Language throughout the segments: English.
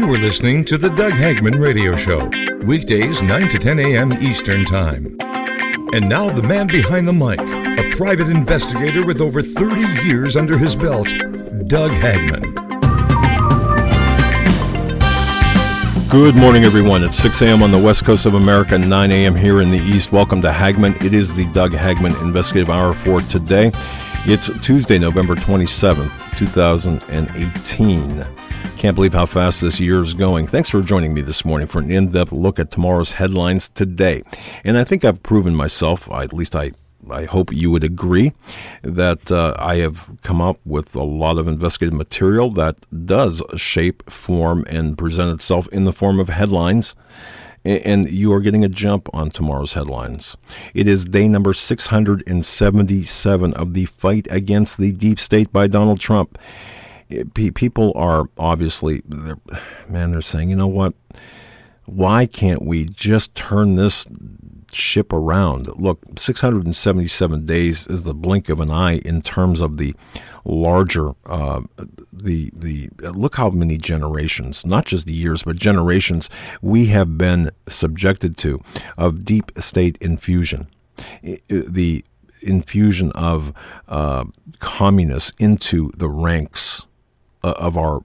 You are listening to the Doug Hagman Radio Show, weekdays 9 to 10 a.m. Eastern Time. And now the man behind the mic, a private investigator with over 30 years under his belt, Doug Hagman. Good morning, everyone. It's 6 a.m. on the west coast of America, 9 a.m. here in the east. Welcome to Hagman. It is the Doug Hagman Investigative Hour for today. It's Tuesday, November 27th, 2018. Can't believe how fast this year is going. Thanks for joining me this morning for an in-depth look at tomorrow's headlines today. And I think I've proven myself, at least I hope you would agree, that I have come up with a lot of investigative material that does shape, form, and present itself in the form of headlines. And you are getting a jump on tomorrow's headlines. It is day number 677 of the fight against the deep state by Donald Trump. People are obviously, they're saying, you know what? Why can't we just turn this ship around? Look, 677 days is the blink of an eye in terms of the larger, look how many generations, not just years, but generations we have been subjected to of deep state infusion. The infusion of communists into the ranks of our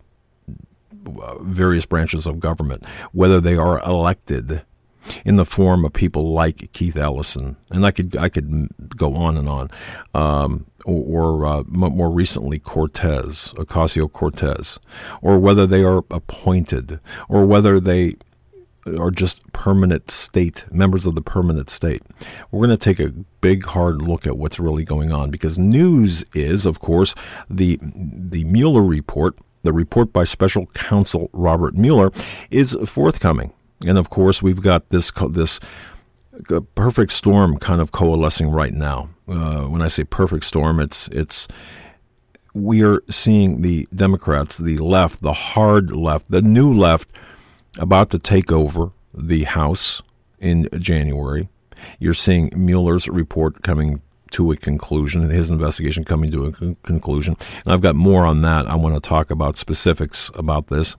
various branches of government, whether they are elected in the form of people like Keith Ellison, and I could go on and on, or more recently Ocasio-Cortez, or whether they are appointed, or whether they are just permanent state, members of the permanent state. We're going to take a big, hard look at what's really going on, because news is, of course, the Mueller report, the report by Special Counsel Robert Mueller, is forthcoming. And, of course, we've got this perfect storm kind of coalescing right now. When I say perfect storm, it's we are seeing the Democrats, the left, the hard left, the new left, about to take over the House in January. You're seeing Mueller's report coming to a conclusion, his investigation coming to a conclusion. And I've got more on that. I want to talk about specifics about this.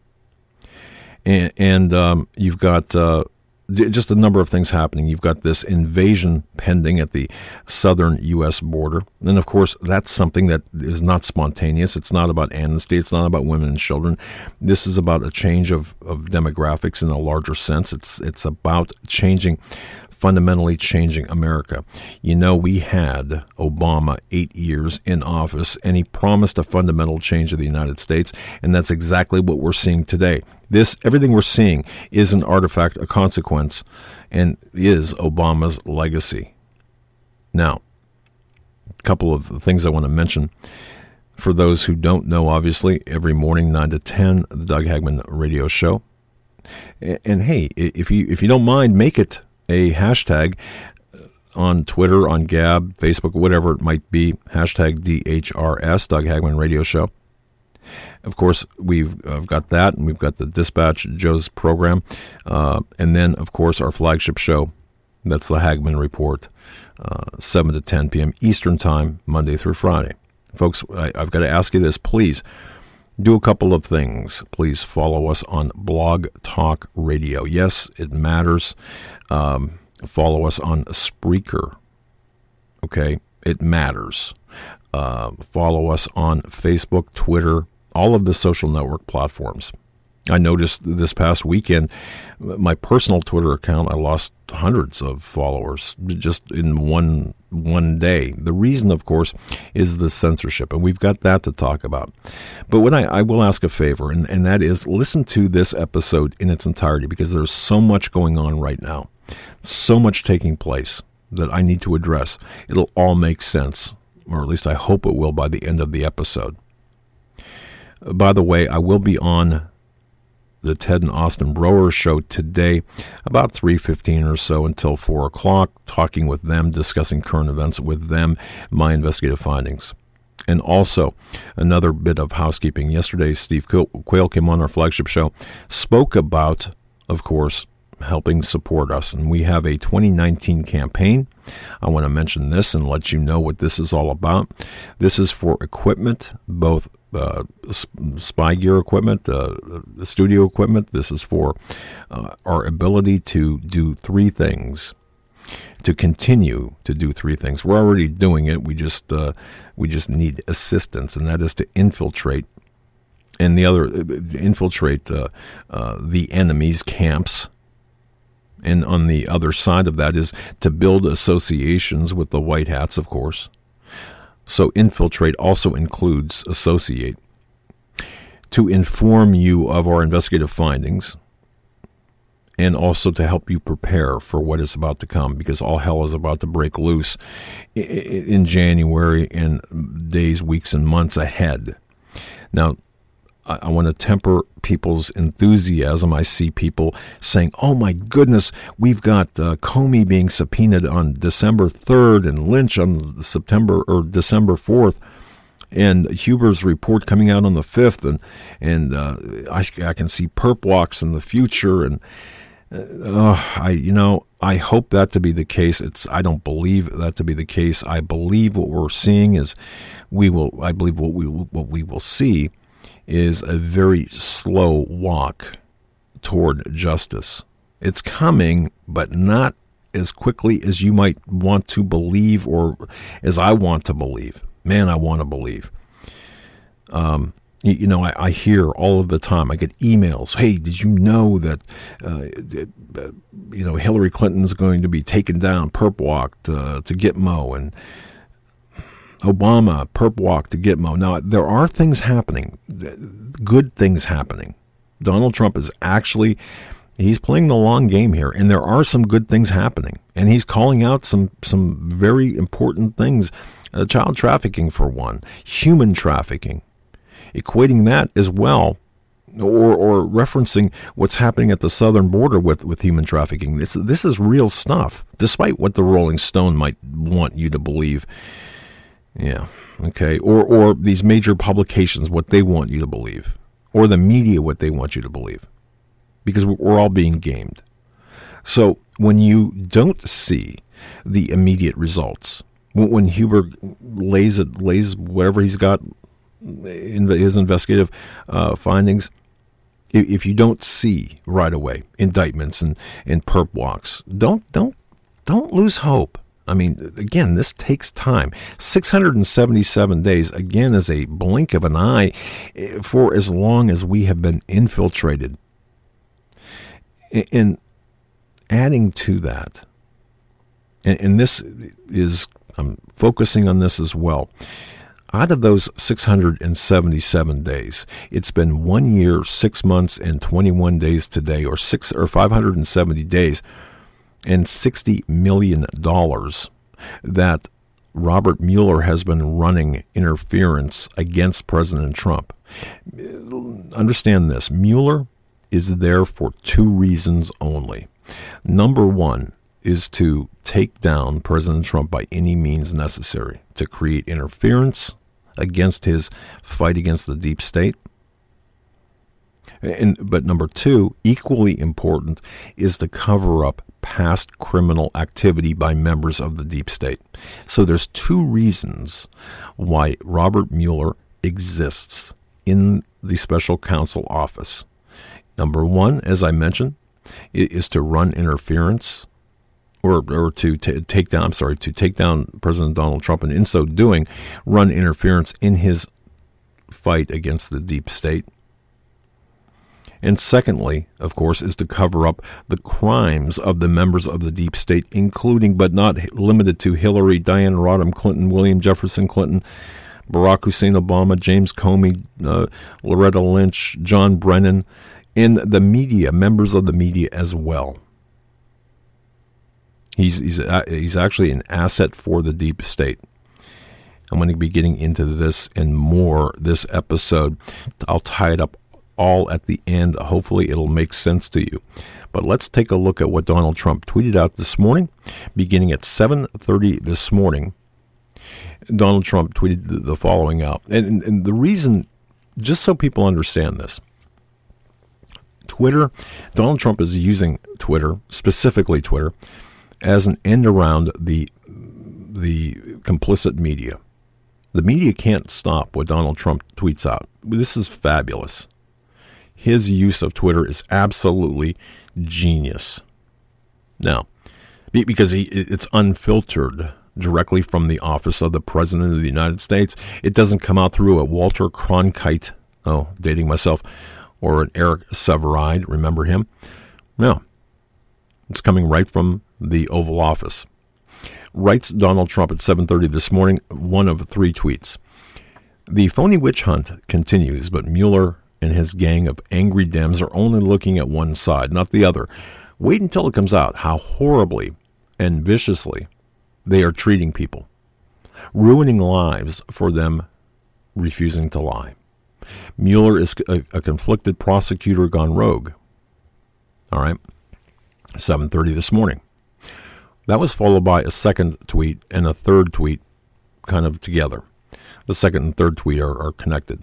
And you've got just a number of things happening. You've got this invasion pending at the southern U.S. border. And, of course, that's something that is not spontaneous. It's not about amnesty. It's not about women and children. This is about a change of demographics in a larger sense. It's about fundamentally changing America. You know, we had Obama 8 years in office, and he promised a fundamental change of the United States, and that's exactly what we're seeing today. Everything we're seeing is an artifact, a consequence, and is Obama's legacy. Now, a couple of things I want to mention. For those who don't know, obviously, every morning, 9 to 10, the Doug Hagman Radio Show. And hey, if you don't mind, make it a hashtag on Twitter, on Gab, Facebook, whatever it might be, hashtag DHRS, Doug Hagman Radio Show. Of course, I've got that, and we've got the Dispatch, Joe's program, and then, of course, our flagship show, that's the Hagman Report, 7 to 10 p.m. Eastern Time, Monday through Friday. Folks, I've got to ask you this, please. Do a couple of things. Please follow us on Blog Talk Radio. Yes, it matters. Follow us on Spreaker. Okay, it matters. Follow us on Facebook, Twitter, all of the social network platforms. I noticed this past weekend, my personal Twitter account, I lost hundreds of followers just in one day. The reason, of course, is the censorship, and we've got that to talk about. But what I will ask a favor, and that is listen to this episode in its entirety, because there's so much going on right now, so much taking place that I need to address. It'll all make sense, or at least I hope it will by the end of the episode. By the way, I will be on the Ted and Austin Broer show today, about 3:15 or so until 4 o'clock, talking with them, discussing current events with them, my investigative findings. And also, another bit of housekeeping. Yesterday, Steve Quayle came on our flagship show, spoke about, of course, helping support us. And we have a 2019 campaign. I want to mention this and let you know what this is all about. This is for equipment, both spy gear equipment, studio equipment. This is for our ability to do three things, to continue to do three things. We're already doing it. We just need assistance, and that is to infiltrate. And the other, infiltrate the enemy's camps. And on the other side of that is to build associations with the White Hats, of course. So infiltrate also includes associate. To inform you of our investigative findings, and also to help you prepare for what is about to come, because all hell is about to break loose in January and days, weeks, and months ahead. Now, I want to temper people's enthusiasm. I see people saying, oh my goodness, we've got Comey being subpoenaed on December 3rd and Lynch on December 4th. And Huber's report coming out on the 5th. And I can see perp walks in the future. And I hope that to be the case. I don't believe that to be the case. I believe what we're seeing is I believe what we will see is a very slow walk toward justice. It's coming, but not as quickly as you might want to believe, or as I want to believe. Man, I want to believe. I hear all of the time. I get emails. Hey, did you know that Hillary Clinton's going to be taken down, perp walked to Gitmo, and Obama perp walk to Gitmo. Now, there are things happening, good things happening. Donald Trump is he's playing the long game here, and there are some good things happening. And he's calling out some very important things, child trafficking for one, human trafficking, equating that as well, or referencing what's happening at the southern border with human trafficking. This is real stuff, despite what the Rolling Stone might want you to believe. Yeah, okay. Or these major publications, what they want you to believe. Or the media, what they want you to believe. Because we're all being gamed. So when you don't see the immediate results, when Huber lays whatever he's got in his investigative findings, if you don't see right away indictments and perp walks, don't lose hope. I mean, again, this takes time. 677 days, again, is a blink of an eye for as long as we have been infiltrated. And adding to that, and this is, I'm focusing on this as well, out of those 677 days, it's been 1 year, 6 months, and 21 days today, or 570 days, and $60 million that Robert Mueller has been running interference against President Trump. Understand this. Mueller is there for two reasons only. Number one is to take down President Trump by any means necessary, to create interference against his fight against the deep state. But number two, equally important, is to cover up past criminal activity by members of the deep state. So there's two reasons why Robert Mueller exists in the special counsel office. Number one, as I mentioned, is to run interference or to take down President Donald Trump, and in so doing, run interference in his fight against the deep state. And secondly, of course, is to cover up the crimes of the members of the deep state, including but not limited to Hillary, Diana Rodham Clinton, William Jefferson Clinton, Barack Hussein Obama, James Comey, Loretta Lynch, John Brennan, and the media, members of the media as well. He's actually an asset for the deep state. I'm going to be getting into this and more this episode. I'll tie it up all at the end. Hopefully it'll make sense to you. But let's take a look at what Donald Trump tweeted out this morning. Beginning at 7:30 this morning, Donald Trump tweeted the following out. And the reason, just so people understand this, Twitter, Donald Trump is using Twitter, specifically Twitter, as an end around the complicit media. The media can't stop what Donald Trump tweets out. This is fabulous. His use of Twitter is absolutely genius. Now, because it's unfiltered directly from the office of the President of the United States. It doesn't come out through a Walter Cronkite, dating myself, or an Eric Sevareid, remember him? No. It's coming right from the Oval Office. Writes Donald Trump at 7:30 this morning, one of 3 tweets. The phony witch hunt continues, but Mueller and his gang of angry Dems are only looking at one side, not the other. Wait until it comes out how horribly and viciously they are treating people, ruining lives for them refusing to lie. Mueller is a conflicted prosecutor gone rogue. All right, 7:30 this morning. That was followed by a second tweet and a third tweet kind of together. The second and third tweet are connected.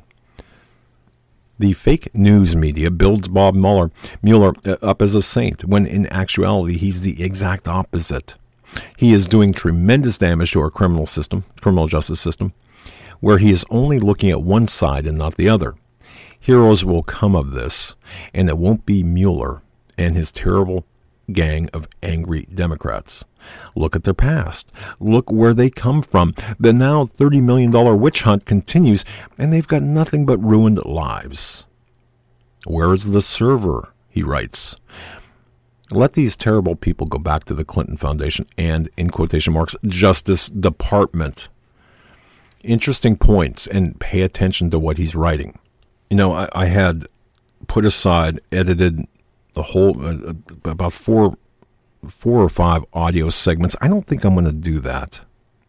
The fake news media builds Bob Mueller up as a saint, when in actuality he's the exact opposite. He is doing tremendous damage to our criminal justice system, where he is only looking at one side and not the other. Heroes will come of this, and it won't be Mueller and his terrible gang of angry Democrats. Look at their past. Look where they come from. The now $30 million witch hunt continues, and they've got nothing but ruined lives. Where is the server? He writes. Let these terrible people go back to the Clinton Foundation and, in quotation marks, Justice Department. Interesting points, and pay attention to what he's writing. You know, I had put aside, edited the whole, about four or five audio segments. I don't think I'm going to do that.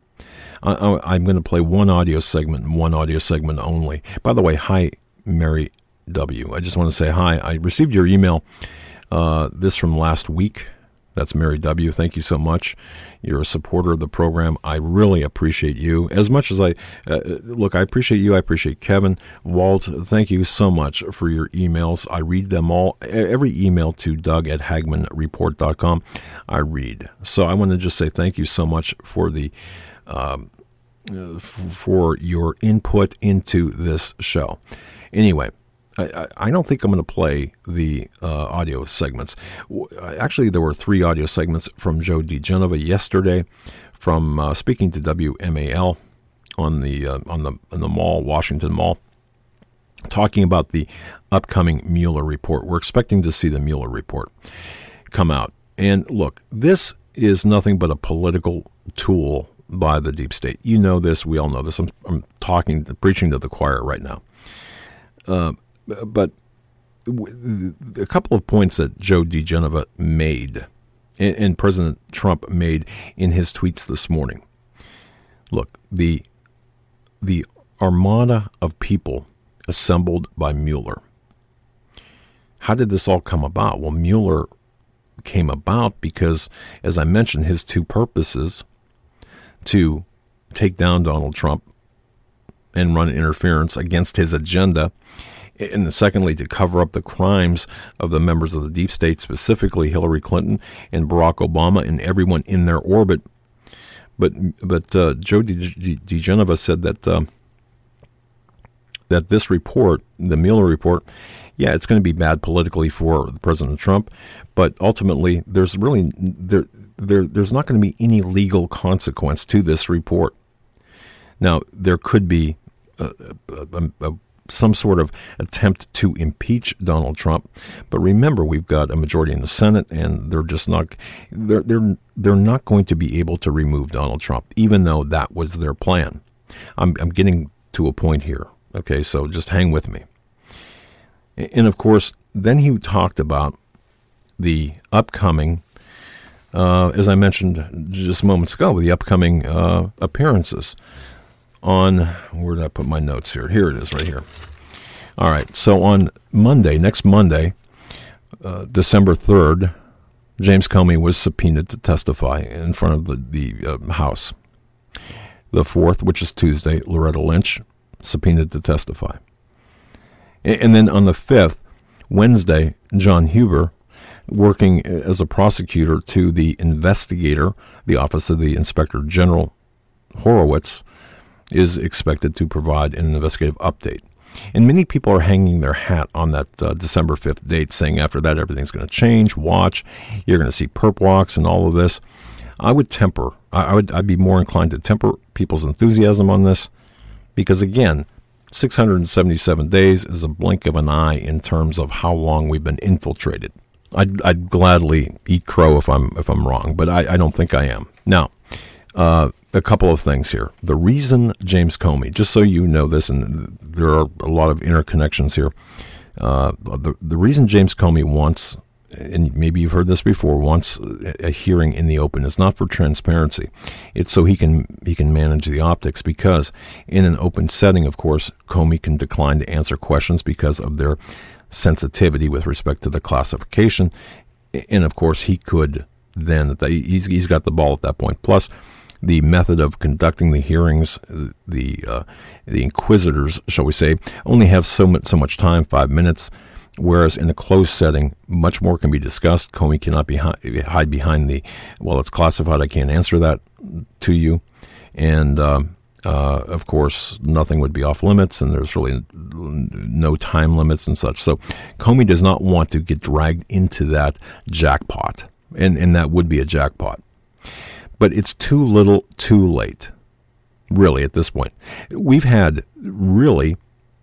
I'm going to play one audio segment and one audio segment only. By the way, hi, Mary W. I just want to say hi. I received your email, this from last week. That's Mary W. Thank you so much. You're a supporter of the program. I really appreciate you. As much as I appreciate you. I appreciate Kevin, Walt. Thank you so much for your emails. I read them all. Every email to Doug@HagmannReport.com, I read. So I want to just say thank you so much for the for your input into this show. Anyway, I don't think I'm going to play the audio segments. Actually, there were 3 audio segments from Joe DiGenova yesterday, from speaking to WMAL on the mall, Washington Mall, talking about the upcoming Mueller report. We're expecting to see the Mueller report come out. And look, this is nothing but a political tool by the deep state. You know this. We all know this. I'm preaching to the choir right now. But a couple of points that Joe DiGenova made and President Trump made in his tweets this morning. Look, the armada of people assembled by Mueller. How did this all come about? Well, Mueller came about because, as I mentioned, his 2 purposes: to take down Donald Trump and run interference against his agenda, and secondly, to cover up the crimes of the members of the deep state, specifically Hillary Clinton and Barack Obama and everyone in their orbit. But Joe DiGenova said that this report, the Mueller report, yeah, it's going to be bad politically for President Trump, but ultimately there's really there's not going to be any legal consequence to this report. Now, there could be some sort of attempt to impeach Donald Trump, but remember, we've got a majority in the Senate, and they're just not they're not going to be able to remove Donald Trump, even though that was their plan. I'm getting to a point here, okay? So just hang with me. And of course, then he talked about the upcoming, as I mentioned just moments ago, the upcoming appearances. On, where did I put my notes here? Here it is, right here. All right, so on Monday, next Monday, December 3rd, James Comey was subpoenaed to testify in front of the House. The 4th, which is Tuesday, Loretta Lynch, subpoenaed to testify. And then on the 5th, Wednesday, John Huber, working as a prosecutor to the investigator, the Office of the Inspector General, Horowitz, is expected to provide an investigative update. And many people are hanging their hat on that December 5th date, saying after that everything's going to change. Watch, you're going to see perp walks and all of this. I would temper. I'd be more inclined to temper people's enthusiasm on this, because again, 677 days is a blink of an eye in terms of how long we've been infiltrated. I'd gladly eat crow if I'm wrong, but I don't think I am. Now, a couple of things here. The reason James Comey, just so you know this, and there are a lot of interconnections here, the reason James Comey wants, and maybe you've heard this before, wants a hearing in the open is not for transparency. It's so he can manage the optics, because in an open setting, of course, Comey can decline to answer questions because of their sensitivity with respect to the classification. And of course, he could then, he's got the ball at that point. Plus, the method of conducting the hearings, the inquisitors, shall we say, only have so much time, 5 minutes, whereas in a closed setting, much more can be discussed. Comey cannot hide behind well, it's classified, I can't answer that to you. And, of course, nothing would be off limits, and there's really no time limits and such. So Comey does not want to get dragged into that jackpot, and that would be a jackpot. But it's too little, too late, really, at this point. We've had really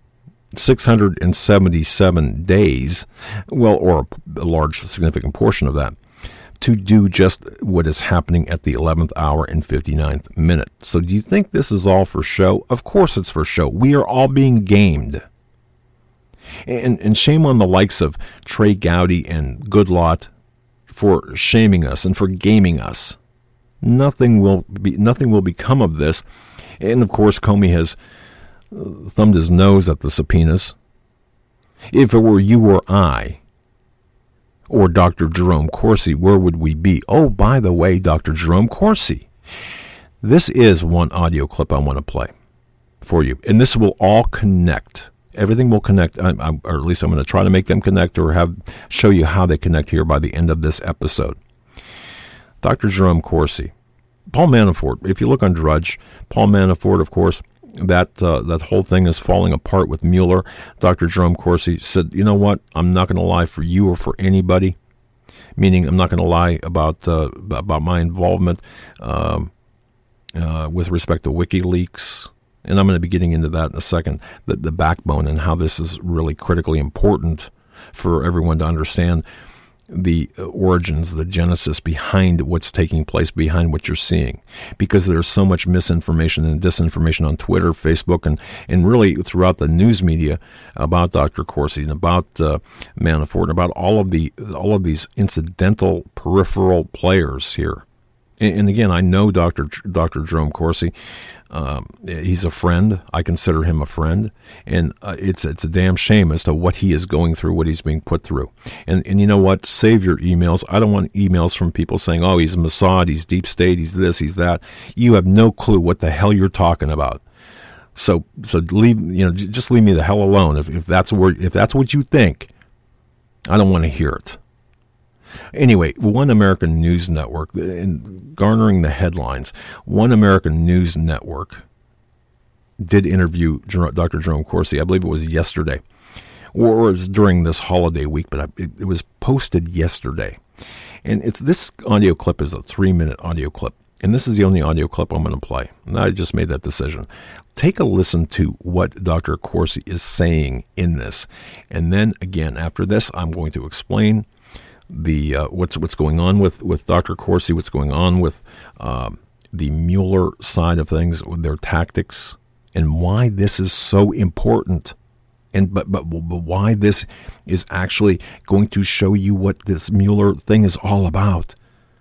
677 days, well, or a large, significant portion of that, to do just what is happening at the 11th hour and 59th minute. So do you think this is all for show? Of course it's for show. We are all being gamed. And shame on the likes of Trey Gowdy and Goodlot for shaming us and for gaming us. Nothing will become of this. And of course, Comey has thumbed his nose at the subpoenas. If it were you or I, or Dr. Jerome Corsi, where would we be? Oh, by the way, Dr. Jerome Corsi. This is one audio clip I want to play for you. And this will all connect. Everything will connect, or at least I'm going to try to make them connect, or show you how they connect here by the end of this episode. Dr. Jerome Corsi. Paul Manafort. If you look on Drudge, Paul Manafort, of course, that whole thing is falling apart with Mueller. Dr. Jerome Corsi said, you know what, I'm not going to lie for you or for anybody, meaning I'm not going to lie about my involvement with respect to WikiLeaks. And I'm going to be getting into that in a second, the backbone and how this is really critically important for everyone to understand the origins, the genesis behind what's taking place, behind what you're seeing, because there's so much misinformation and disinformation on Twitter, Facebook, and really throughout the news media about Dr. Corsi and about Manafort and about all of these incidental peripheral players here. And again, I know Dr. Jerome Corsi. He's a friend. I consider him a friend, and it's a damn shame as to what he is going through, what he's being put through. And you know what? Save your emails. I don't want emails from people saying, "Oh, he's Mossad, he's deep state, he's this, he's that." You have no clue what the hell you're talking about. So just leave me the hell alone. If that's what you think, I don't want to hear it. Anyway, One American News Network, in garnering the headlines, One American News Network did interview Dr. Jerome Corsi. I believe it was yesterday, or it was during this holiday week, but it was posted yesterday. And this audio clip is a 3-minute audio clip, and this is the only audio clip I'm going to play. And I just made that decision. Take a listen to what Dr. Corsi is saying in this, and then again after this, I'm going to explain what's going on with Dr. Corsi, what's going on with the Mueller side of things, with their tactics, and why this is so important, and but why this is actually going to show you what this Mueller thing is all about.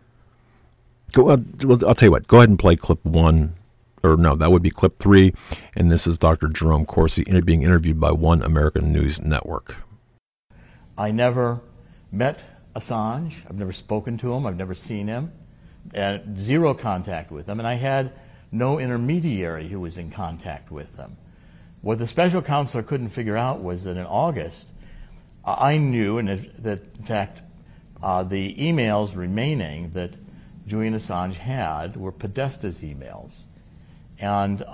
I'll tell you what. Go ahead and play clip 1, or no, that would be clip 3, and this is Dr. Jerome Corsi being interviewed by One American News Network. I never met Assange. I've never spoken to him. I've never seen him. Zero contact with him. And I had no intermediary who was in contact with them. What the special counsel couldn't figure out was that in August, I knew, and that in fact, the emails remaining that Julian Assange had were Podesta's emails. And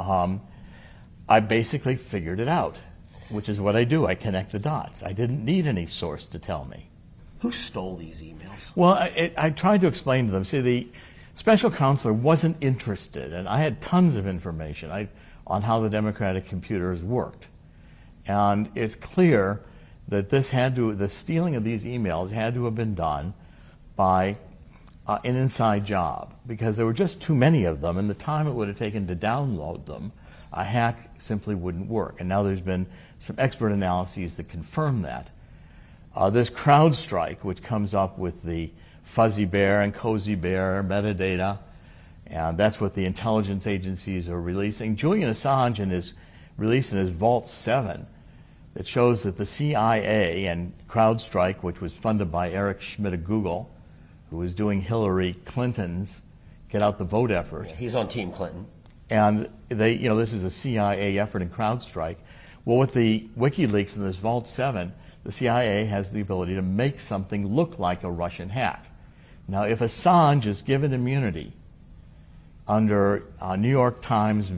I basically figured it out, which is what I do. I connect the dots. I didn't need any source to tell me. Who stole these emails? Well, I tried to explain to them. See, the special counselor wasn't interested, and I had tons of information on how the Democratic computers worked. And it's clear that the stealing of these emails had to have been done by an inside job, because there were just too many of them, and the time it would have taken to download them, a hack simply wouldn't work. And now there's been some expert analyses that confirm that. This CrowdStrike, which comes up with the Fuzzy Bear and Cozy Bear metadata, and that's what the intelligence agencies are releasing. Julian Assange is releasing his Vault 7 that shows that the CIA and CrowdStrike, which was funded by Eric Schmidt of Google, who was doing Hillary Clinton's get out the vote effort. Yeah, he's on Team Clinton. And this is a CIA effort in CrowdStrike. Well, with the WikiLeaks and this Vault 7, the CIA has the ability to make something look like a Russian hack. Now, if Assange is given immunity under New York Times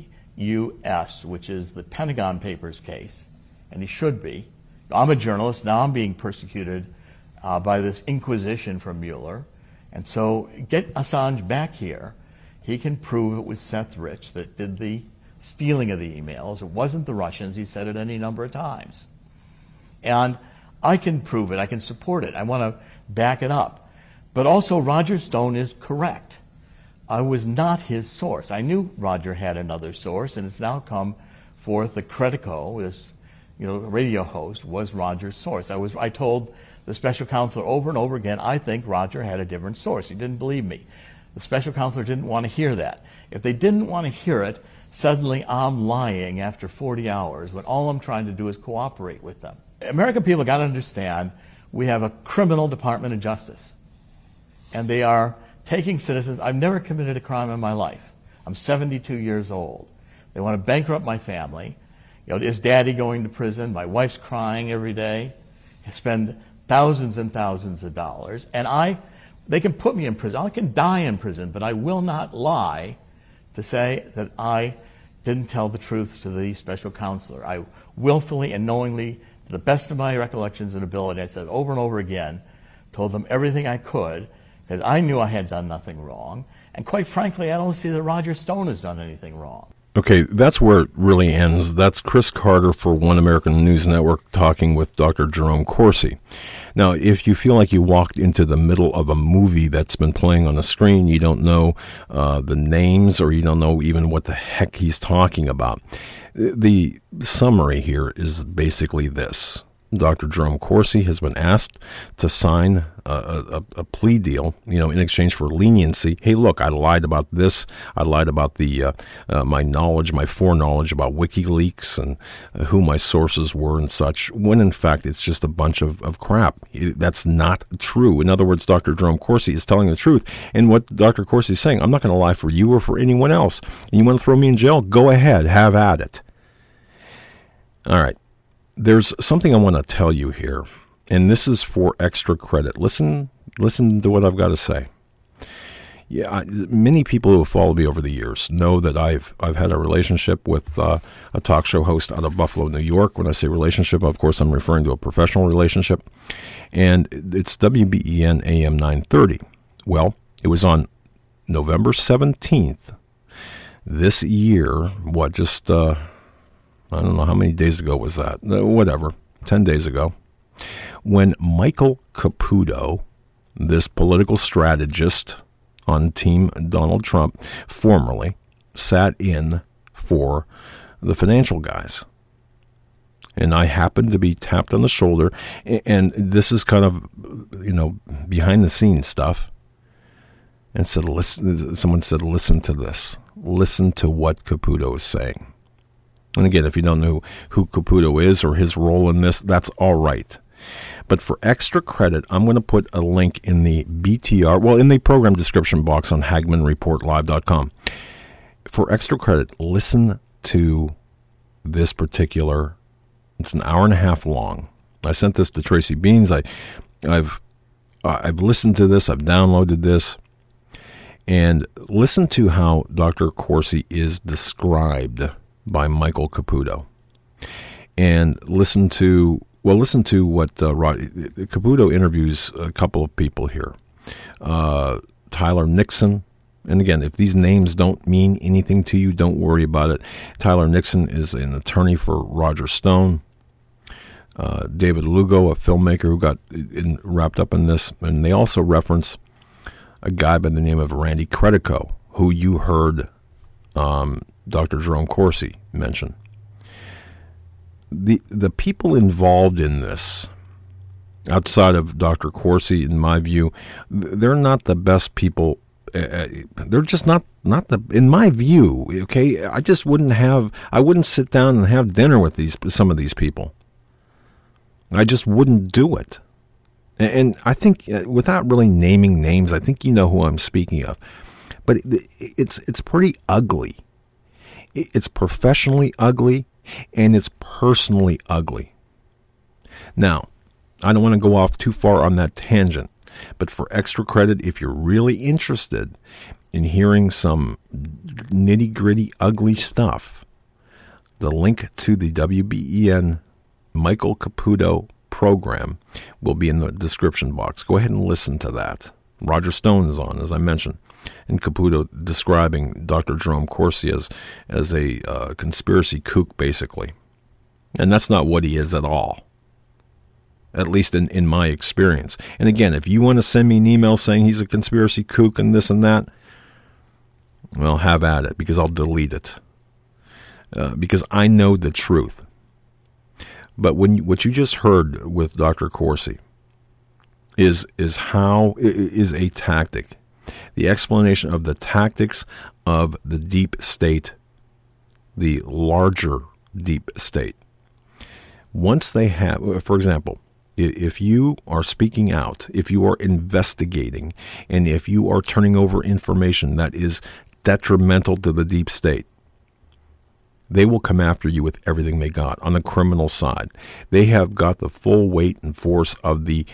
VUS, which is the Pentagon Papers case, and he should be, I'm a journalist, now I'm being persecuted by this inquisition from Mueller, and so get Assange back here. He can prove it was Seth Rich that did the stealing of the emails. It wasn't the Russians. He said it any number of times. And I can prove it. I can support it. I want to back it up. But also, Roger Stone is correct. I was not his source. I knew Roger had another source, and it's now come forth that Credico, this radio host, was Roger's source. I told the special counselor over and over again, I think Roger had a different source. He didn't believe me. The special counselor didn't want to hear that. If they didn't want to hear it, suddenly I'm lying after 40 hours when all I'm trying to do is cooperate with them. American people got to understand we have a criminal Department of Justice. And they are taking citizens. I've never committed a crime in my life. I'm 72 years old. They want to bankrupt my family. Is daddy going to prison? My wife's crying every day. I spend thousands and thousands of dollars. And they can put me in prison. I can die in prison, but I will not lie to say that I didn't tell the truth to the special counselor. I willfully and knowingly, to the best of my recollections and ability, I said over and over again, told them everything I could, because I knew I had done nothing wrong. And quite frankly, I don't see that Roger Stone has done anything wrong. Okay, that's where it really ends. That's Chris Carter for One American News Network talking with Dr. Jerome Corsi. Now, if you feel like you walked into the middle of a movie that's been playing on the screen, you don't know the names or you don't know even what the heck he's talking about, the summary here is basically this. Dr. Jerome Corsi has been asked to sign a plea deal, in exchange for leniency. Hey, look, I lied about this. I lied about my foreknowledge about WikiLeaks and who my sources were and such, when in fact it's just a bunch of crap. That's not true. In other words, Dr. Jerome Corsi is telling the truth. And what Dr. Corsi is saying, I'm not going to lie for you or for anyone else. And you want to throw me in jail? Go ahead. Have at it. All right. There's something I want to tell you here, and this is for extra credit. Listen to what I've got to say. Yeah, many people who have followed me over the years know that I've had a relationship with a talk show host out of Buffalo, New York. When I say relationship, of course, I'm referring to a professional relationship, and it's WBEN AM 930. Well, it was on November 17th this year. I don't know how many days ago was that. 10 days ago, when Michael Caputo, this political strategist on Team Donald Trump, formerly sat in for the financial guys. And I happened to be tapped on the shoulder, and this is kind of, behind the scenes stuff, and someone said, listen to this. Listen to what Caputo is saying. And again, if you don't know who Caputo is or his role in this, that's all right. But for extra credit, I'm going to put a link in the in the program description box on HagmannReportLive.com. For extra credit, listen to this particular, it's an hour and a half long. I sent this to Tracy Beans. I've listened to this. I've downloaded this. And listen to how Dr. Corsi is described by Michael Caputo. And listen to what Caputo interviews a couple of people here. Tyler Nixon. And again, if these names don't mean anything to you, don't worry about it. Tyler Nixon is an attorney for Roger Stone. David Lugo, a filmmaker who got wrapped up in this. And they also reference a guy by the name of Randy Credico, who you heard Dr. Jerome Corsi mention. The people involved in this, outside of Dr. Corsi, in my view, they're not the best people. They're just not the, in my view, okay? I wouldn't sit down and have dinner with some of these people. I just wouldn't do it. And I think, without really naming names, I think you know who I'm speaking of. But it's pretty ugly. It's professionally ugly, and it's personally ugly. Now, I don't want to go off too far on that tangent, but for extra credit, if you're really interested in hearing some nitty-gritty, ugly stuff, the link to the WBEN Michael Caputo program will be in the description box. Go ahead and listen to that. Roger Stone is on, as I mentioned, and Caputo describing Dr. Jerome Corsi as a conspiracy kook, basically. And that's not what he is at all, at least in my experience. And again, if you want to send me an email saying he's a conspiracy kook and this and that, well, have at it, because I'll delete it. Because I know the truth. But what you just heard with Dr. Corsi is a tactic. The explanation of the tactics of the deep state, the larger deep state. Once they have, for example, if you are speaking out, if you are investigating, and if you are turning over information that is detrimental to the deep state, they will come after you with everything they got on the criminal side. They have got the full weight and force of the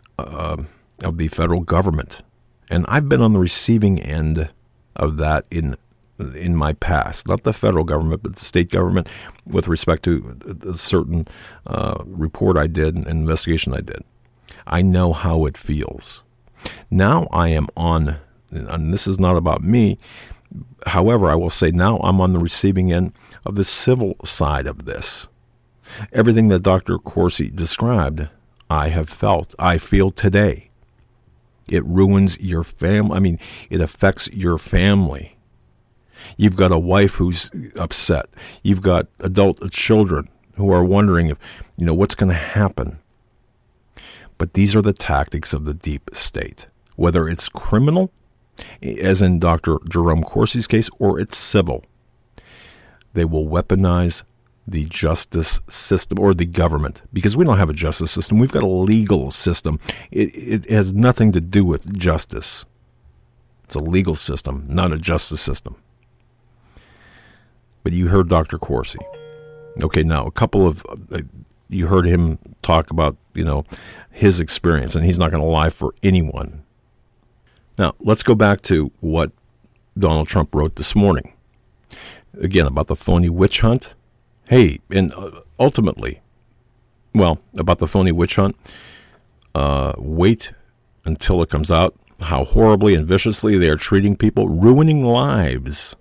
federal government, and I've been on the receiving end of that in my past. Not the federal government, but the state government, with respect to a certain report I did, an investigation I did. I know how it feels. Now I am on, and this is not about me. However, I will say now I'm on the receiving end of the civil side of this. Everything that Dr. Corsi described, I have felt. I feel today. It ruins your family. I mean, it affects your family. You've got a wife who's upset. You've got adult children who are wondering if, what's going to happen. But these are the tactics of the deep state, whether it's criminal, as in Dr. Jerome Corsi's case, or it's civil. They will weaponize the justice system or the government, because we don't have a justice system. We've got a legal system. It has nothing to do with justice. It's a legal system, not a justice system. But you heard Dr. Corsi. Okay, now a couple of, you heard him talk about, his experience, and he's not going to lie for anyone. Now, let's go back to what Donald Trump wrote this morning. Again, about the phony witch hunt. Hey, and ultimately, about the phony witch hunt, wait until it comes out how horribly and viciously they are treating people, ruining lives.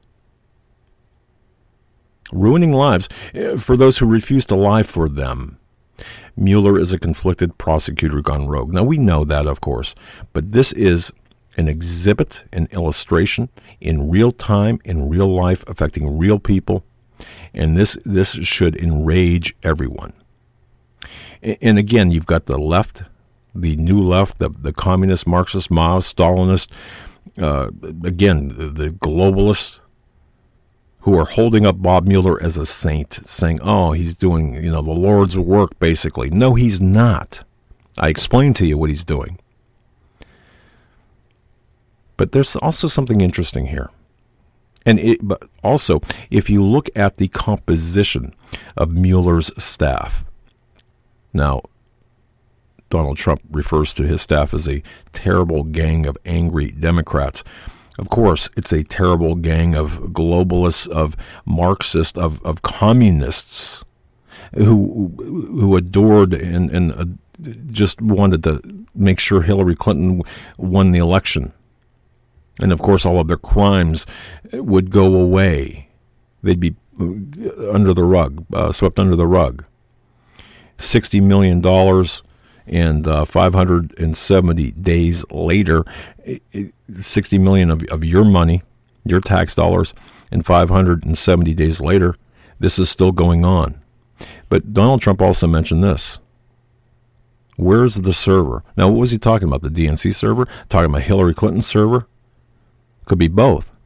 Ruining lives for those who refuse to lie for them. Mueller is a conflicted prosecutor gone rogue. Now, we know that, of course, but this is an exhibit, an illustration in real time, in real life, affecting real people, and this should enrage everyone. And again, you've got the left, the new left, the communist, Marxist, Maoist, Stalinist, again, the globalists who are holding up Bob Mueller as a saint, saying, oh, he's doing, the Lord's work, basically. No, he's not. I explained to you what he's doing. But there's also something interesting here. But also, if you look at the composition of Mueller's staff, now, Donald Trump refers to his staff as a terrible gang of angry Democrats. Of course, it's a terrible gang of globalists, of Marxists, of communists who adored and just wanted to make sure Hillary Clinton won the election. And, of course, all of their crimes would go away. They'd be under the rug, swept under the rug. $60 million and 570 days later, 60 million of your money, your tax dollars, and 570 days later, this is still going on. But Donald Trump also mentioned this. Where's the server? Now, what was he talking about? The DNC server? Talking about Hillary Clinton's server? Could be both.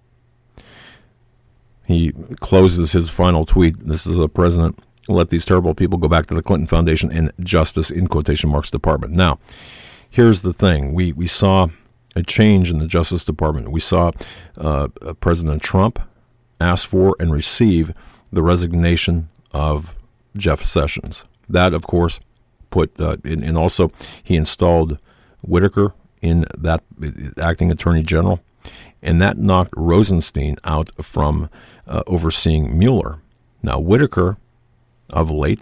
He closes his final tweet. This is the president. Let these terrible people go back to the Clinton Foundation and Justice, in quotation marks, Department. Now, here's the thing. We saw a change in the Justice Department. We saw President Trump ask for and receive the resignation of Jeff Sessions. That, of course, and also he installed Whitaker in that acting attorney general, and that knocked Rosenstein out from overseeing Mueller. Now, Whitaker, of late,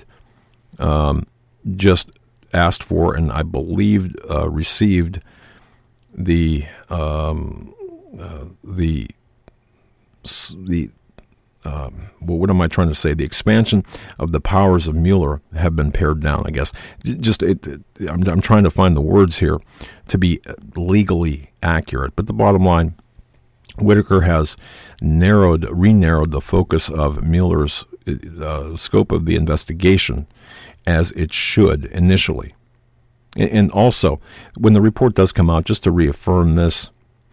just asked for and I believe received what am I trying to say? The expansion of the powers of Mueller have been pared down, I guess. I'm trying to find the words here to be legally accurate. But the bottom line, Whitaker has re-narrowed the focus of Mueller's scope of the investigation as it should initially. And also, when the report does come out, just to reaffirm this,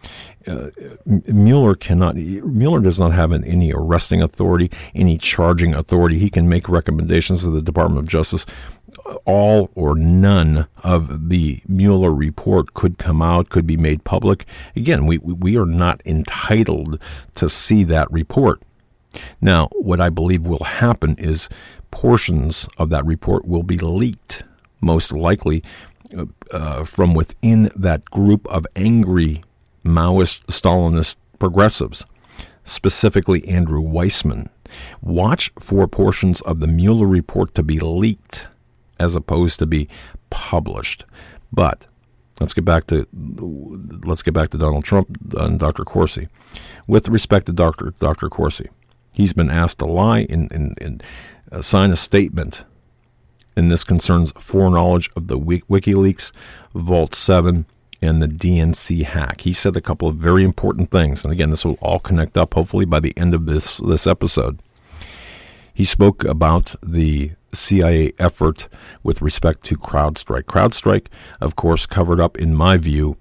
Mueller does not have any arresting authority, any charging authority. He can make recommendations to the Department of Justice. All or none of the Mueller report could come out, could be made public. Again, we are not entitled to see that report. Now, what I believe will happen is portions of that report will be leaked, most likely from within that group of angry Maoist, Stalinist progressives, specifically Andrew Weissman. Watch for portions of the Mueller report to be leaked as opposed to be published. But let's get back to Donald Trump and Dr. Corsi. With respect to Dr. Corsi, he's been asked to lie and sign a statement, and this concerns foreknowledge of the WikiLeaks, Vault 7, and the DNC hack. He said a couple of very important things, and again, this will all connect up hopefully by the end of this episode. He spoke about the CIA effort with respect to CrowdStrike. CrowdStrike, of course, covered up, in my view,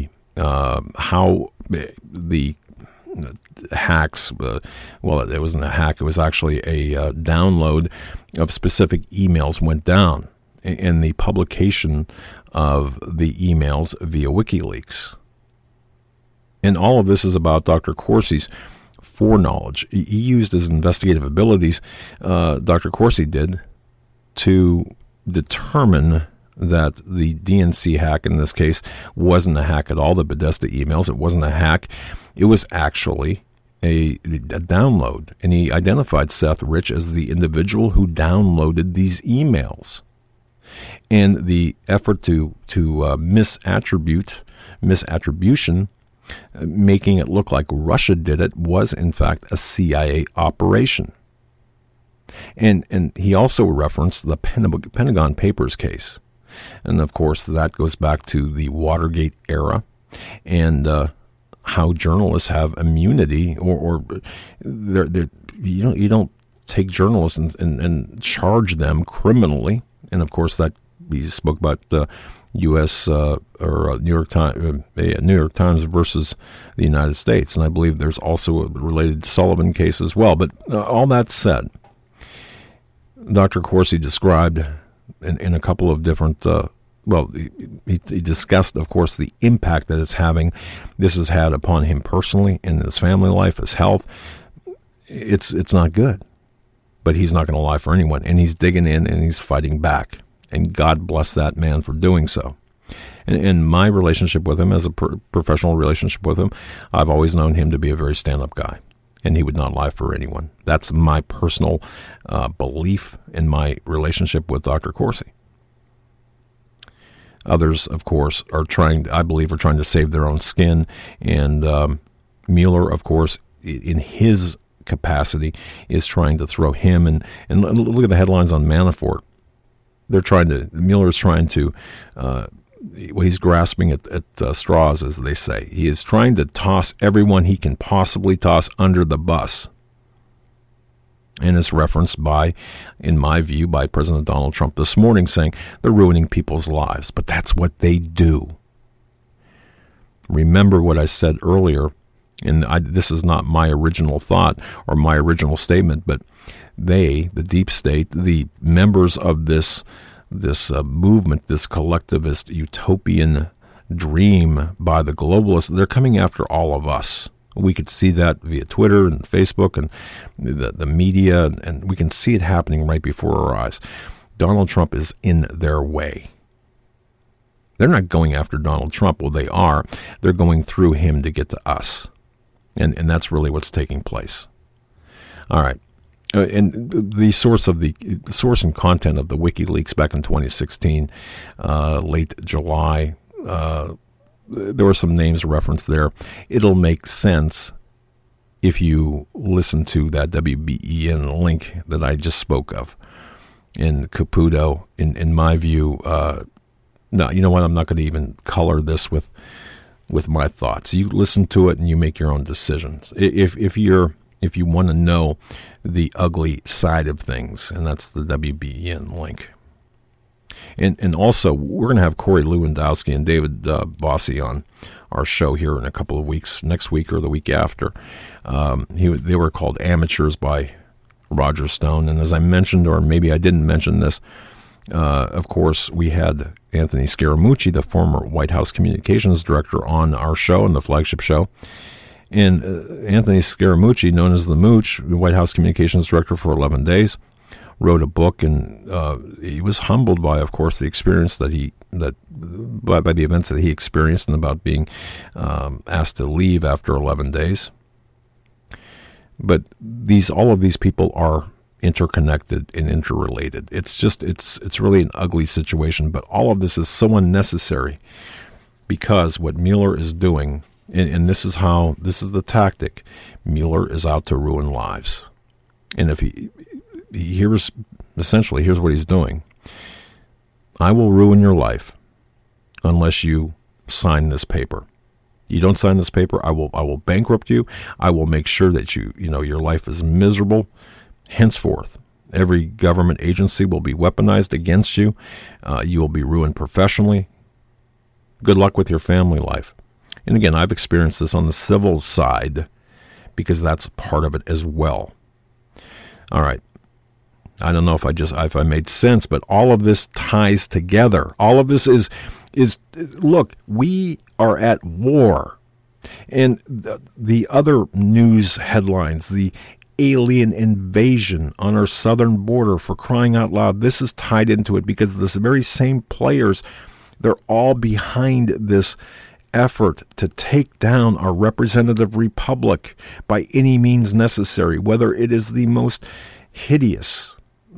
how the hacks, well, it wasn't a hack, it was actually a download of specific emails went down in the publication of the emails via WikiLeaks. And all of this is about Dr. Corsi's foreknowledge. He used his investigative abilities, Dr. Corsi did, to determine that the DNC hack, in this case, wasn't a hack at all, the Podesta emails. It wasn't a hack. It was actually a download. And he identified Seth Rich as the individual who downloaded these emails. And the effort to misattribution, making it look like Russia did it, was in fact a CIA operation. And he also referenced the Pentagon Papers case. And of course, that goes back to the Watergate era and how journalists have immunity, or you don't take journalists and charge them criminally. And of course, that he spoke about U.S. or New York Times versus the United States, and I believe there's also a related Sullivan case as well. But all that said, Dr. Corsi described in a couple of different. He discussed, of course, the impact that this has had upon him personally, in his family life, his health. It's not good. But he's not going to lie for anyone, and he's digging in and he's fighting back. And God bless that man for doing so. In my relationship with him, as a professional relationship with him, I've always known him to be a very stand-up guy, and he would not lie for anyone. That's my personal belief in my relationship with Dr. Corsi. Others, of course, are trying to save their own skin, and Mueller, of course, in his capacity, is trying to throw him, and look at the headlines on Manafort. Mueller's trying to, he's grasping at straws, as they say. He is trying to toss everyone he can possibly toss under the bus. And it's referenced in my view, by President Donald Trump this morning, saying they're ruining people's lives. But that's what they do. Remember what I said earlier, and this is not my original thought or my original statement, but the deep state, the members of this movement, this collectivist utopian dream by the globalists, they're coming after all of us. We could see that via Twitter and Facebook and the media, and we can see it happening right before our eyes. Donald Trump is in their way. They're not going after Donald Trump. Well, they are. They're going through him to get to us. And that's really what's taking place. All right. And the source and content of the WikiLeaks back in 2016, late July, there were some names referenced there. It'll make sense if you listen to that WBEN link that I just spoke of. In Caputo, in my view, no, you know what? I'm not going to even color this with my thoughts. You listen to it and you make your own decisions. If you want to know the ugly side of things, and that's the WBEN link. And also, we're going to have Corey Lewandowski and David Bossie on our show here in a couple of weeks, next week or the week after. They were called Amateurs by Roger Stone. And as I mentioned, or maybe I didn't mention this, of course, we had Anthony Scaramucci, the former White House communications director, on our show, on the flagship show. And Anthony Scaramucci, known as the Mooch, the White House communications director for 11 days, wrote a book, and he was humbled by, of course, the experience by the events that he experienced, and about being asked to leave after 11 days. But all of these people are interconnected and interrelated. It's really an ugly situation, but all of this is so unnecessary, because what Mueller is doing, and this is the tactic, Mueller is out to ruin lives. And if here's what he's doing. I will ruin your life unless you sign this paper. You don't sign this paper, I will bankrupt you. I will make sure that your life is miserable. Henceforth, every government agency will be weaponized against you. You will be ruined professionally. Good luck with your family life. And again, I've experienced this on the civil side, because that's part of it as well. All right. I don't know if I made sense, but all of this ties together. All of this is look, we are at war. And the other news headlines, the alien invasion on our southern border, for crying out loud, this is tied into it, because this very same players, they're all behind this effort to take down our representative republic by any means necessary, whether it is the most hideous,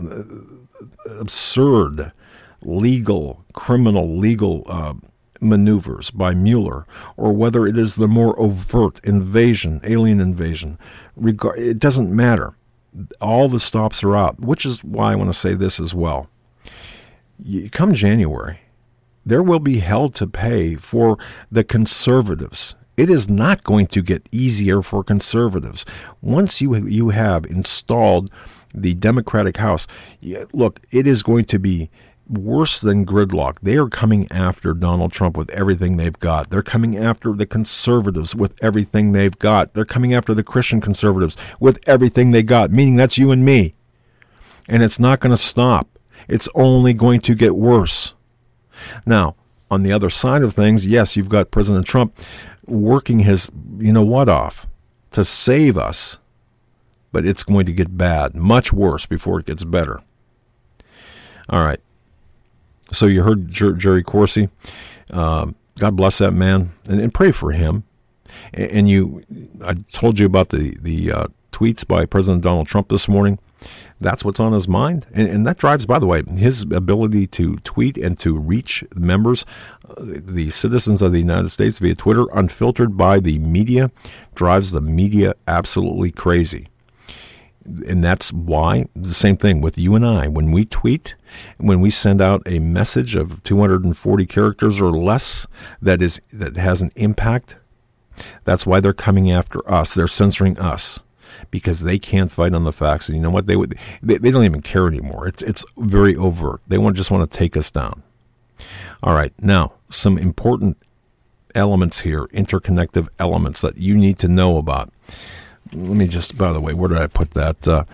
absurd, criminal legal maneuvers by Mueller, or whether it is the more overt alien invasion. It doesn't matter. All the stops are out, which is why I want to say this as well. Come January, there will be hell to pay for the conservatives. It is not going to get easier for conservatives. Once you have installed the Democratic House, look, it is going to be worse than gridlock. They are coming after Donald Trump with everything they've got. They're coming after the conservatives with everything they've got. They're coming after the Christian conservatives with everything they got, meaning that's you and me. And it's not going to stop. It's only going to get worse. Now, on the other side of things, yes, you've got President Trump working his off to save us, but it's going to get bad, much worse before it gets better. All right. So you heard Jerry Corsi. God bless that man, and pray for him. And I told you about the tweets by President Donald Trump this morning. That's what's on his mind. And that drives, by the way, his ability to tweet and to reach members, the citizens of the United States via Twitter, unfiltered by the media, drives the media absolutely crazy. And that's why, the same thing with you and I, when we tweet, when we send out a message of 240 characters or less that has an impact, that's why they're coming after us. They're censoring us because they can't fight on the facts. And you know what? They don't even care anymore. It's very overt. They just want to take us down. All right, now some important elements here, interconnective elements that you need to know about. Let me just, by the way, where did I put that?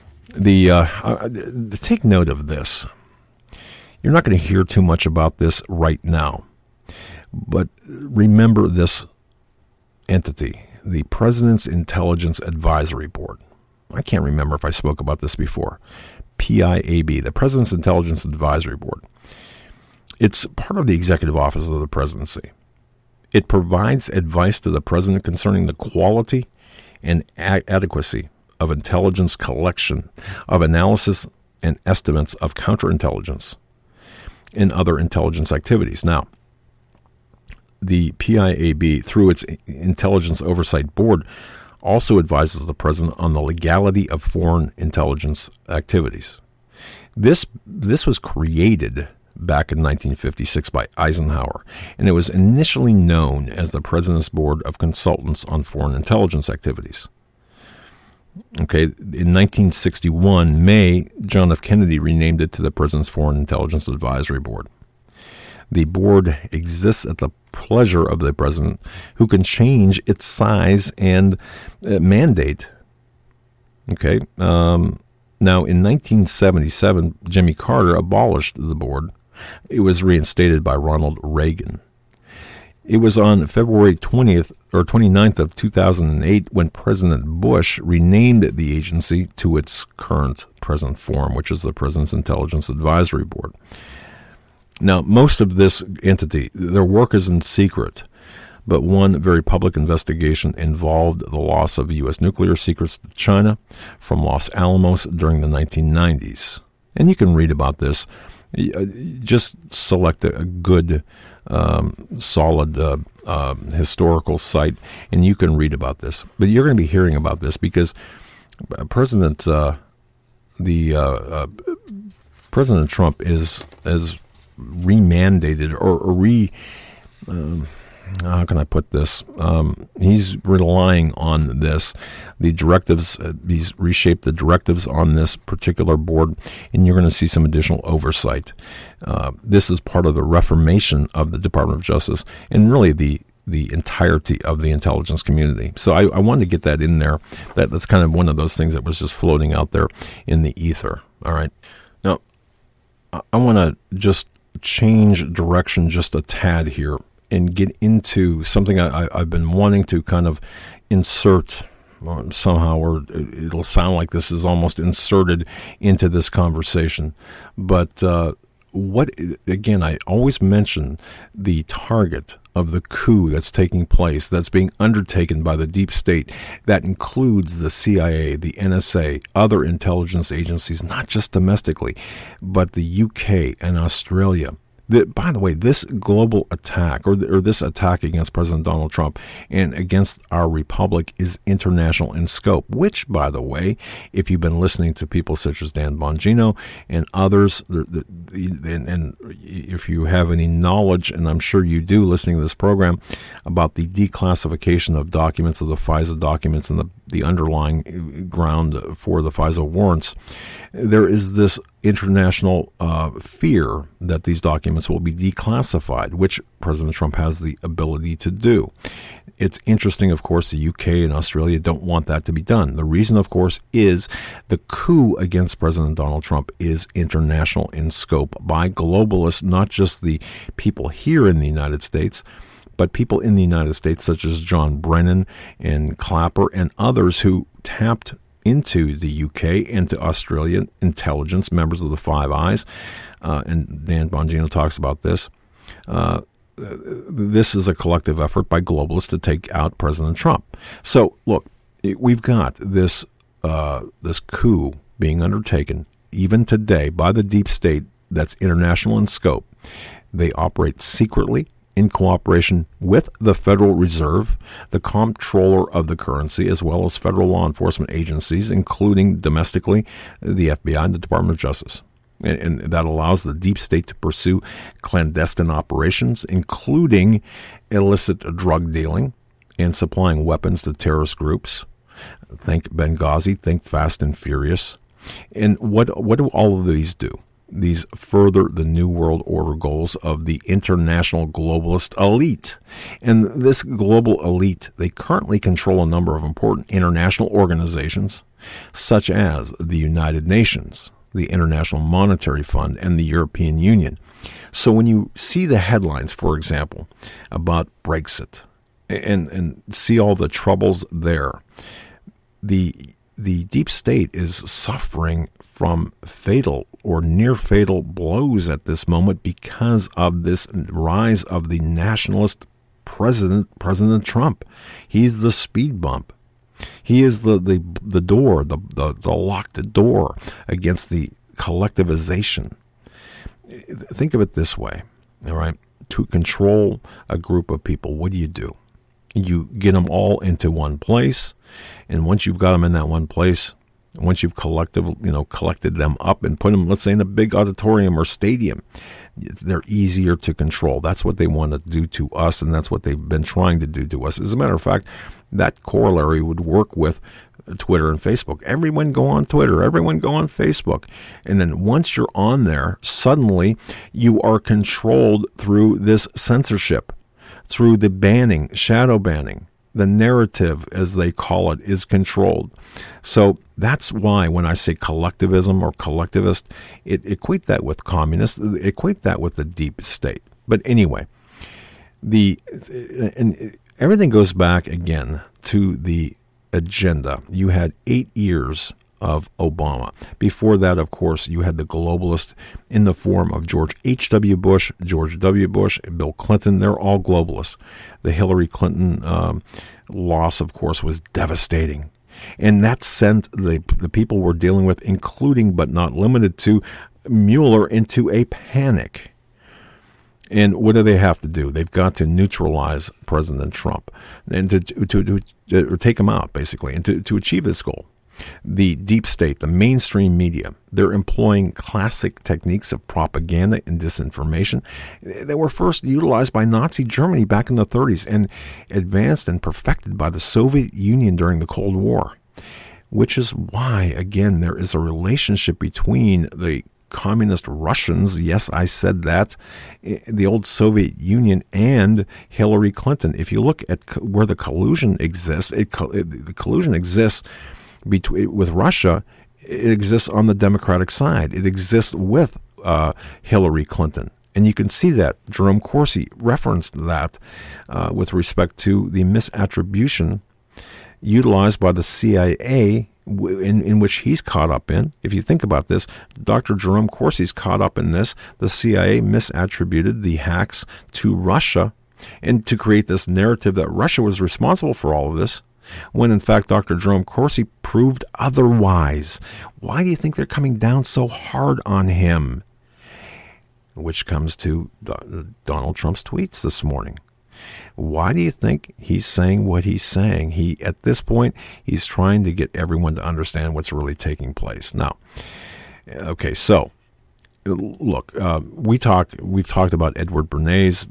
Take note of this. You're not going to hear too much about this right now, but remember this entity, the President's Intelligence Advisory Board. I can't remember if I spoke about this before. PIAB, the President's Intelligence Advisory Board. It's part of the Executive Office of the Presidency. It provides advice to the President concerning the quality and adequacy of intelligence collection, of analysis and estimates of counterintelligence and other intelligence activities. Now, the PIAB, through its Intelligence Oversight Board, also advises the President on the legality of foreign intelligence activities. This was created back in 1956 by Eisenhower, and it was initially known as the President's Board of Consultants on Foreign Intelligence Activities. Okay, in 1961, May, John F. Kennedy renamed it to the President's Foreign Intelligence Advisory Board. The board exists at the pleasure of the President, who can change its size and mandate. Okay, now in 1977, Jimmy Carter abolished the board. It was reinstated by Ronald Reagan. It was on February 20th or 29th of 2008 when President Bush renamed the agency to its current present form, which is the President's Intelligence Advisory Board. Now, most of this entity, their work is in secret, but one very public investigation involved the loss of U.S. nuclear secrets to China from Los Alamos during the 1990s. And you can read about this. Just select a good, solid historical site, and you can read about this. But you're going to be hearing about this because President Trump is remandated or how can I put this? He's relying on this. The directives, he's reshaped the directives on this particular board, and you're going to see some additional oversight. This is part of the reformation of the Department of Justice and really the entirety of the intelligence community. So I wanted to get that in there. That's kind of one of those things that was just floating out there in the ether. All right. Now, I want to just change direction just a tad here and get into something I've been wanting to kind of insert somehow, or it'll sound like this is almost inserted into this conversation. But again, I always mention the target of the coup that's taking place, that's being undertaken by the deep state. That includes the CIA, the NSA, other intelligence agencies, not just domestically, but the UK and Australia. By the way, this global attack or this attack against President Donald Trump and against our republic is international in scope, which, by the way, if you've been listening to people such as Dan Bongino and others, and if you have any knowledge, and I'm sure you do listening to this program, about the declassification of documents, of the FISA documents and the underlying ground for the FISA warrants, there is this international fear that these documents will be declassified, which President Trump has the ability to do. It's interesting, of course, the UK and Australia don't want that to be done. The reason, of course, is the coup against President Donald Trump is international in scope by globalists, not just the people here in the United States, but people in the United States such as John Brennan and Clapper and others who tapped into the UK and to Australian intelligence, members of the Five Eyes, and Dan Bongino talks about this. This is a collective effort by globalists to take out President Trump. So, look, we've got this coup being undertaken even today by the deep state that's international in scope. They operate secretly in cooperation with the Federal Reserve, the comptroller of the currency, as well as federal law enforcement agencies, including domestically the FBI and the Department of Justice. And that allows the deep state to pursue clandestine operations, including illicit drug dealing and supplying weapons to terrorist groups. Think Benghazi, think Fast and Furious. And what do all of these do? These further the New World Order goals of the international globalist elite. And this global elite, they currently control a number of important international organizations, such as the United Nations, the International Monetary Fund, and the European Union. So when you see the headlines, for example, about Brexit, and see all the troubles there, the deep state is suffering from fatal or near fatal blows at this moment because of this rise of the nationalist President Trump. He's the speed bump. He is the door, the locked door against the collectivization. Think of it this way, all right? To control a group of people, what do? You get them all into one place, and once you've got them in that one place, once you've collected them up and put them, let's say, in a big auditorium or stadium, they're easier to control. That's what they want to do to us, and that's what they've been trying to do to us. As a matter of fact, that corollary would work with Twitter and Facebook. Everyone go on Twitter. Everyone go on Facebook. And then once you're on there, suddenly you are controlled through this censorship, through the banning, shadow banning. The narrative, as they call it, is controlled. So that's why when I say collectivism or collectivist, equate that with communist, equate that with the deep state. But anyway, and everything goes back again to the agenda. You had 8 years of Obama. Before that, of course, you had the globalists in the form of George H.W. Bush, George W. Bush, Bill Clinton. They're all globalists. The Hillary Clinton loss, of course, was devastating. And that sent the people we're dealing with, including but not limited to Mueller, into a panic. And what do they have to do? They've got to neutralize President Trump and to take him out, basically, and to achieve this goal. The deep state, the mainstream media, they're employing classic techniques of propaganda and disinformation that were first utilized by Nazi Germany back in the 30s and advanced and perfected by the Soviet Union during the Cold War, which is why, again, there is a relationship between the communist Russians, yes, I said that, the old Soviet Union, and Hillary Clinton. If you look at where the collusion exists, the collusion exists with Russia. It exists on the Democratic side. It exists with Hillary Clinton. And you can see that. Jerome Corsi referenced that with respect to the misattribution utilized by the CIA in which he's caught up in. If you think about this, Dr. Jerome Corsi's caught up in this. The CIA misattributed the hacks to Russia and to create this narrative that Russia was responsible for all of this, when in fact Dr. Jerome Corsi proved otherwise. Why do you think they're coming down so hard on him? Which comes to Donald Trump's tweets this morning. Why do you think he's saying what he's saying? At this point, he's trying to get everyone to understand what's really taking place. Now, okay, so look, we've talked about Edward Bernays.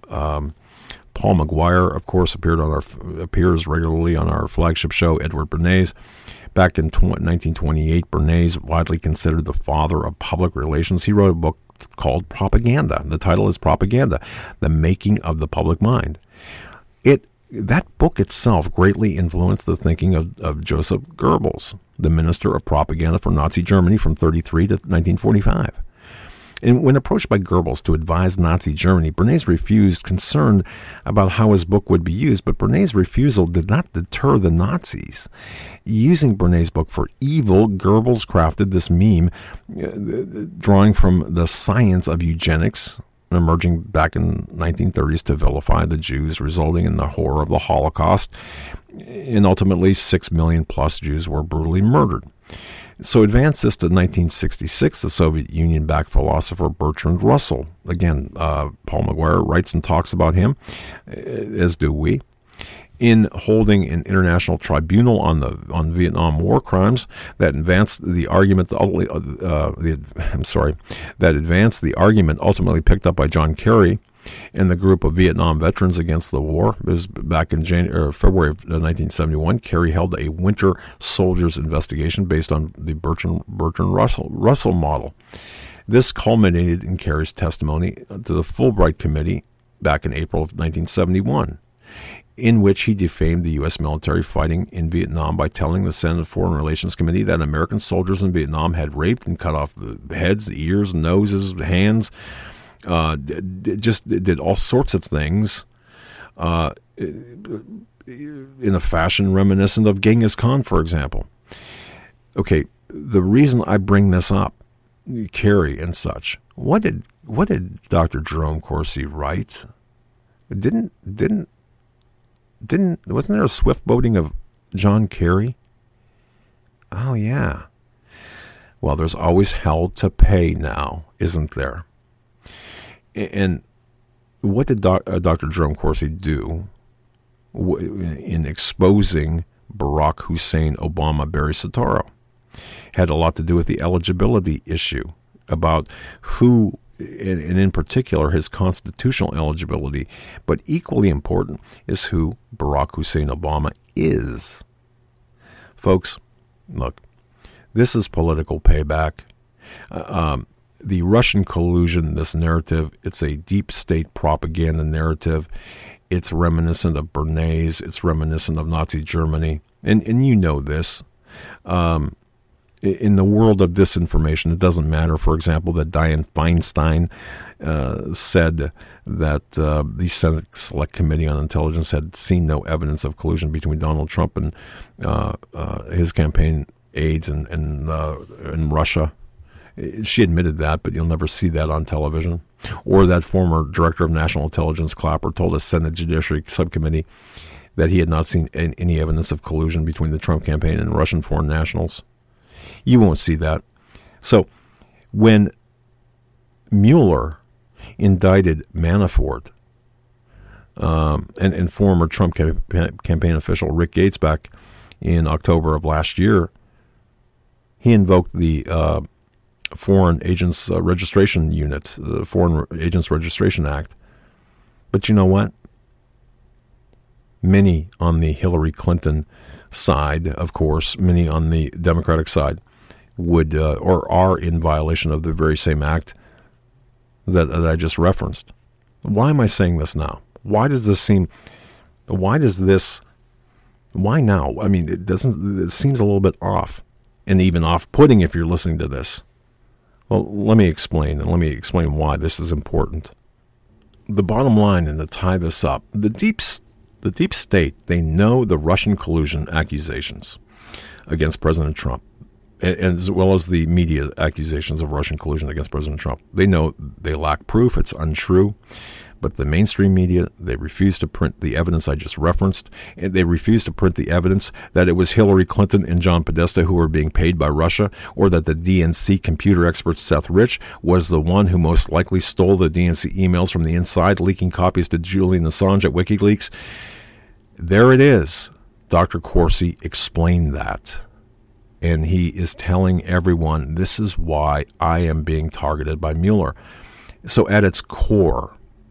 Paul McGuire, of course, appears regularly on our flagship show, Edward Bernays. Back in 1928, Bernays, widely considered the father of public relations, he wrote a book called Propaganda. The title is Propaganda, The Making of the Public Mind. That book itself greatly influenced the thinking of Joseph Goebbels, the minister of propaganda for Nazi Germany from 1933 to 1945. And when approached by Goebbels to advise Nazi Germany, Bernays refused, concerned about how his book would be used. But Bernays' refusal did not deter the Nazis. Using Bernays' book for evil, Goebbels crafted this meme, drawing from the science of eugenics, emerging back in 1930s to vilify the Jews, resulting in the horror of the Holocaust. And ultimately, 6 million plus Jews were brutally murdered. So advance this to 1966, the Soviet Union-backed philosopher Bertrand Russell. Again, Paul McGuire writes and talks about him, as do we. In holding an international tribunal on Vietnam war crimes that advanced the argument ultimately picked up by John Kerry and the group of Vietnam veterans against the war. It was back in February of 1971. Kerry held a Winter Soldiers investigation based on the Bertrand Russell model. This culminated in Kerry's testimony to the Fulbright Committee back in April of 1971, in which he defamed the U.S. military fighting in Vietnam by telling the Senate Foreign Relations Committee that American soldiers in Vietnam had raped and cut off the heads, ears, noses, hands, did all sorts of things in a fashion reminiscent of Genghis Khan, for example. Okay, the reason I bring this up, Kerry and such, what did Dr. Jerome Corsi write? Wasn't there a swift boating of John Kerry? Oh, yeah. Well, there's always hell to pay now, isn't there? And what did Dr. Jerome Corsi do in exposing Barack Hussein Obama Barry Soetoro? Had a lot to do with the eligibility issue, about who, and in particular his constitutional eligibility, but equally important is who Barack Hussein Obama is. Folks, look, this is political payback. The Russian collusion, this narrative, it's a deep state propaganda narrative. It's reminiscent of Bernays. It's reminiscent of Nazi Germany. And you know this. In the world of disinformation, it doesn't matter, for example, that Dianne Feinstein said that the Senate Select Committee on Intelligence had seen no evidence of collusion between Donald Trump and his campaign aides and Russia. She admitted that, but you'll never see that on television. Or that former director of national intelligence, Clapper, told a Senate Judiciary Subcommittee that he had not seen any evidence of collusion between the Trump campaign and Russian foreign nationals. You won't see that. So when Mueller indicted Manafort and former Trump campaign official Rick Gates back in October of last year, he invoked the Foreign Agents Registration Unit, the Foreign Agents Registration Act. But you know what? Many on the Hillary Clinton side, of course, many on the Democratic side would or are in violation of the very same act that I just referenced. Why am I saying this now? Why now? I mean, it seems a little bit off, and even off-putting if you're listening to this. Well, let me explain why this is important. The bottom line, and to tie this up, the deep state, they know the Russian collusion accusations against President Trump, and as well as the media accusations of Russian collusion against President Trump. They know they lack proof, it's untrue, but the mainstream media, they refuse to print the evidence I just referenced, and they refuse to print the evidence that it was Hillary Clinton and John Podesta who were being paid by Russia, or that the DNC computer expert Seth Rich was the one who most likely stole the DNC emails from the inside, leaking copies to Julian Assange at WikiLeaks. There it is. Dr. Corsi explained that. And he is telling everyone, this is why I am being targeted by Mueller. So at its core,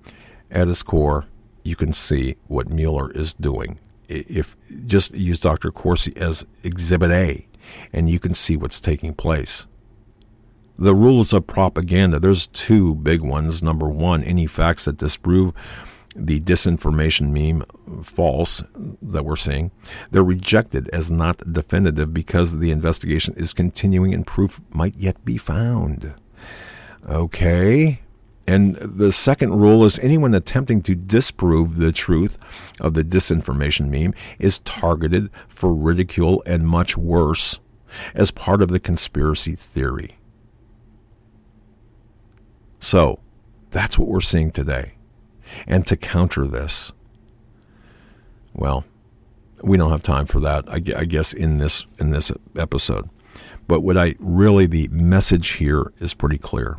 you can see what Mueller is doing. If just use Dr. Corsi as Exhibit A, and you can see what's taking place. The rules of propaganda, there's two big ones. Number one, any facts that disprove the disinformation meme false that we're seeing, they're rejected as not definitive because the investigation is continuing and proof might yet be found. Okay. And the second rule is anyone attempting to disprove the truth of the disinformation meme is targeted for ridicule and much worse as part of the conspiracy theory. So, that's what we're seeing today. And to counter this, well, we don't have time for that, I guess, in this episode. But the message here is pretty clear.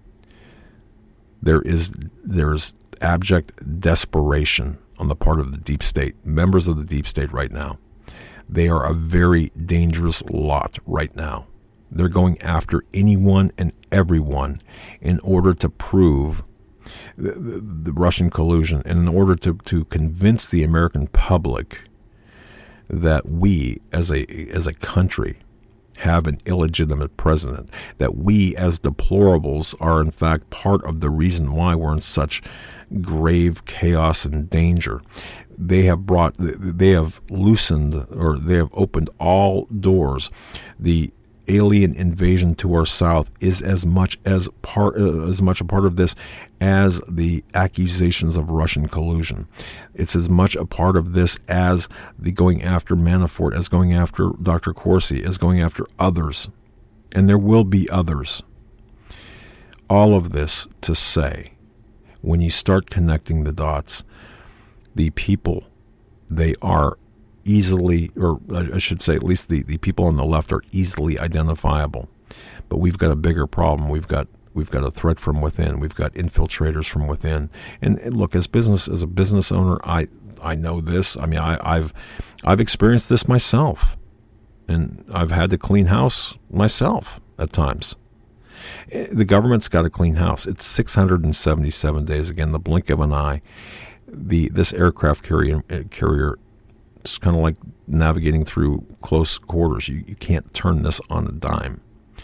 There's abject desperation on the part of the deep state, members of the deep state right now. They are a very dangerous lot right now. They're going after anyone and everyone in order to prove the Russian collusion and in order to convince the American public that we as a country have an illegitimate president, that we as deplorables are in fact part of the reason why we're in such grave chaos and danger. They have loosened, or they have opened all doors. The alien invasion to our south is as much a part of this as the accusations of Russian collusion. It's as much a part of this as the going after Manafort, as going after Dr. Corsi, as going after others. And there will be others. All of this to say, when you start connecting the dots, the people, they are easily, or I should say at least the people on the left are easily identifiable. But we've got a bigger problem. We've got a threat from within. We've got infiltrators from within. And look, as a business owner, I know this. I mean, I've experienced this myself. And I've had to clean house myself at times. The government's got to clean house. It's 677 days. Again, the blink of an eye. This aircraft carrier, it's kind of like navigating through close quarters. You can't turn this on a dime.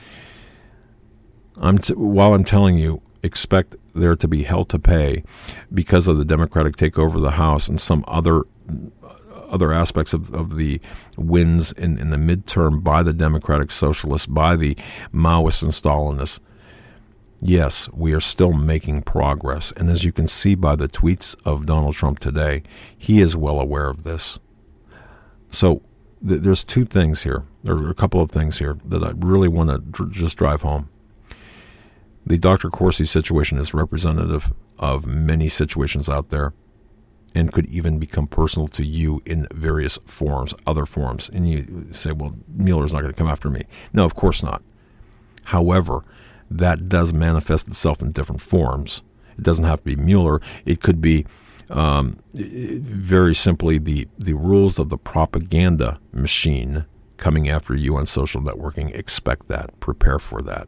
While I'm telling you, expect there to be hell to pay because of the Democratic takeover of the House and some other aspects of the wins in the midterm by the Democratic Socialists, by the Maoists and Stalinists. Yes, we are still making progress. And as you can see by the tweets of Donald Trump today, he is well aware of this. So there's two things here, or a couple of things here that I really want to just drive home. The Dr. Corsi situation is representative of many situations out there and could even become personal to you in various forms, other forms. And you say, well, Mueller's not going to come after me. No, of course not. However, that does manifest itself in different forms. It doesn't have to be Mueller. It could be very simply the rules of the propaganda machine coming after you on social networking. Expect that. Prepare for that.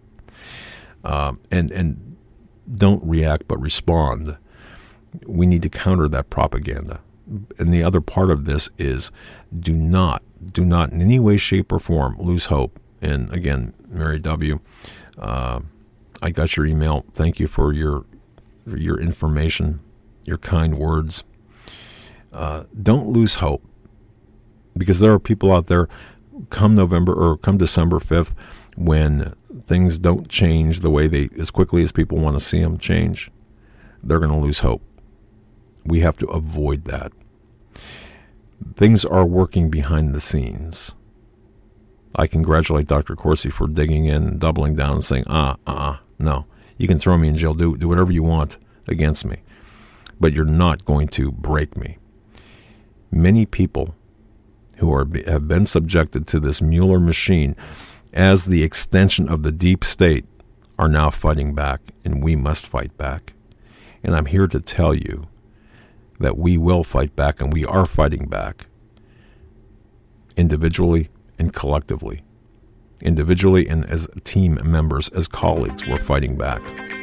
And don't react but respond. We need to counter that propaganda. And the other part of this is do not in any way, shape, or form lose hope. And again, Mary W., I got your email. Thank you for your information, your kind words. Don't lose hope, because there are people out there come November or come December 5th when things don't change the way as quickly as people want to see them change. They're going to lose hope. We have to avoid that. Things are working behind the scenes. I congratulate Dr. Corsi for digging in and doubling down and saying, no, you can throw me in jail, do whatever you want against me, but you're not going to break me. Many people who have been subjected to this Mueller machine as the extension of the deep state are now fighting back, and we must fight back. And I'm here to tell you that we will fight back, and we are fighting back individually and collectively. Individually and as team members, as colleagues, we're fighting back.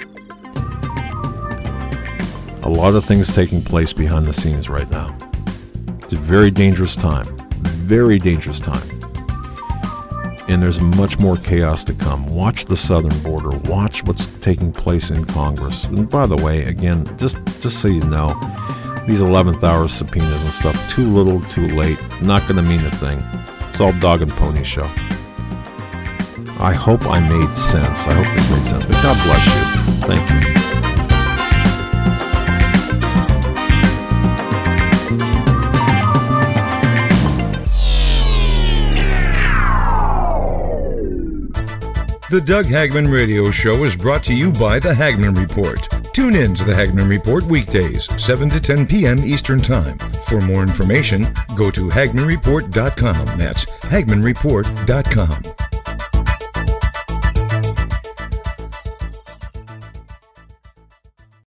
A lot of things taking place behind the scenes right now. It's a very dangerous time. Very dangerous time. And there's much more chaos to come. Watch the southern border. Watch what's taking place in Congress. And by the way, again, just so you know, these 11th hour subpoenas and stuff, too little, too late, not going to mean a thing. It's all dog and pony show. I hope I made sense. I hope this made sense. But God bless you. Thank you. The Doug Hagman Radio Show is brought to you by The Hagman Report. Tune in to The Hagman Report weekdays, 7 to 10 p.m. Eastern Time. For more information, go to HagmanReport.com. That's HagmanReport.com.